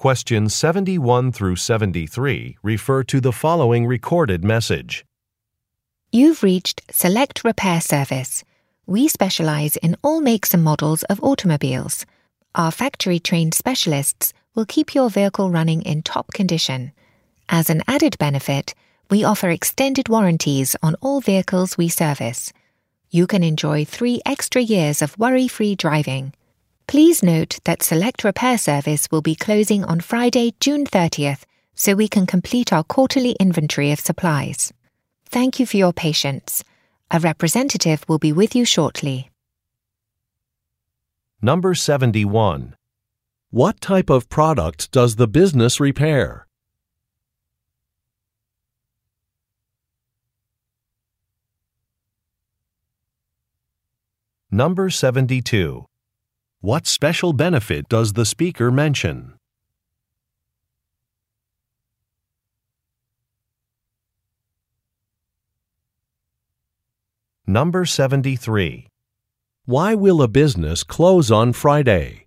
Questions 71 through 73 refer to the following recorded message. You've reached Select Repair Service. We specialize in all makes and models of automobiles. Our factory-trained specialists will keep your vehicle running in top condition. As an added benefit, we offer extended warranties on all vehicles we service. You can enjoy 3 extra years of worry-free driving. Please note that Select Repair Service will be closing on Friday, June 30th, so we can complete our quarterly inventory of supplies. Thank you for your patience. A representative will be with you shortly. Number 71. What type of product does the business repair? Number 72. What special benefit does the speaker mention? Number 73. Why will a business close on Friday?